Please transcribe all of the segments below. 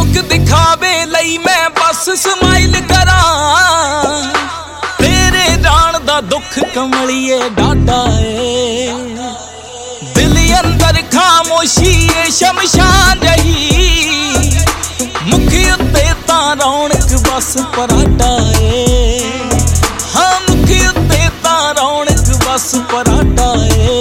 लोग दिखावे लई मैं बस स्माइल करा, तेरे जान दा दुख कमलिए डाडा ए। दिल अंदर खामोशी ए शमशान जही, मुख उत्ते तां रौनक बस पराठा ए। हाँ मुख उत्ते तां रौनक बस पराठा ए।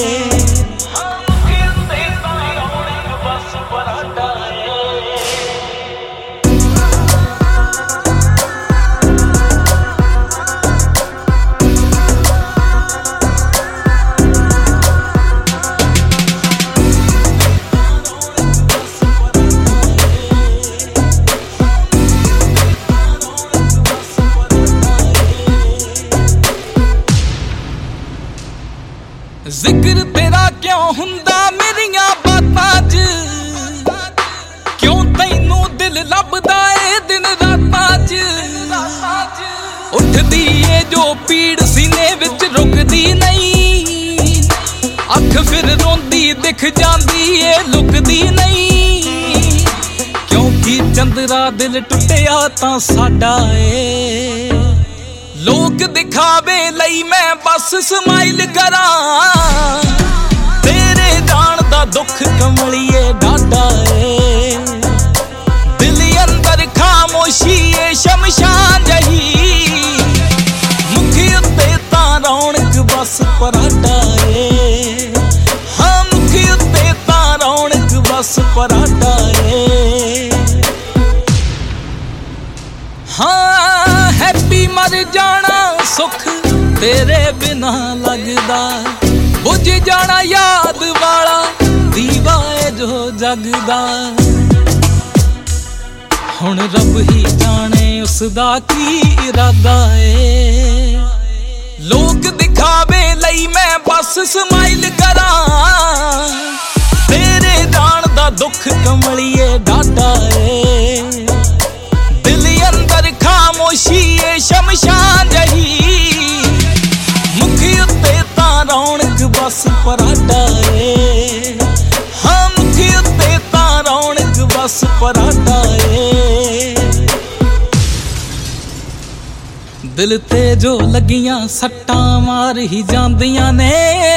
जिक्र तेरा क्यों हुंदा मेरिया बातां च, क्यों तैनू दिल लभदा ए दिन रातां च। उठदी ए जो पीड़ सीने विच रुकदी नहीं, अख फिर रोंदी दिख जांदी ए लुकदी नहीं। क्योंकि चंदरा दिल टुटिया तां साडा ए। लोग दिखावे लई मैं बस स्माइल करा, तेरे जान दा दुख कमलिए डाडा ए। दिल अंदर खामोशी ए शमशान जही, मुख उत्ते तां रौनक बस पराठा ए। हाँ मुख उत्ते तां रौनक बस पराठा ए। हाँ हैप्पी मर जाना सुख तेरे बिना लगदा, बुझ जाना याद वाला दीवा है जो जगदा। हुण रब ही जाने उसदा की इरादा है। लोग दिखावे लई मैं बस स्माइल करा, तेरे जान दा दुख कमलिए डाडा है। खामोशी ए शमशान जही, मुख उत्ते तां रौनक बस पराठा ए। हाँ मुख उत्ते तां रौनक बस पराठा ए। दिल ते जो लगियां सट्टां मार ही जांदियां ने,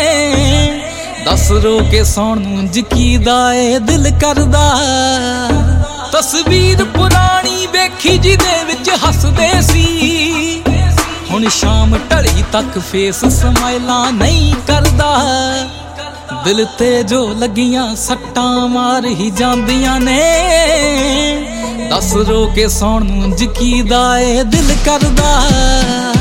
दस रो के सौण नूं जकीदा ए दिल करदा। तस्वीर पुरानी वेखी जिदे विच हसदे सी, हुण शाम ढली तक फेस स्माइलां नहीं करदा। दिल ते जो लगियां सट्टां मार ही जांदियां ने, दस रो के सौण नूं जकीदा ए दिल करदा।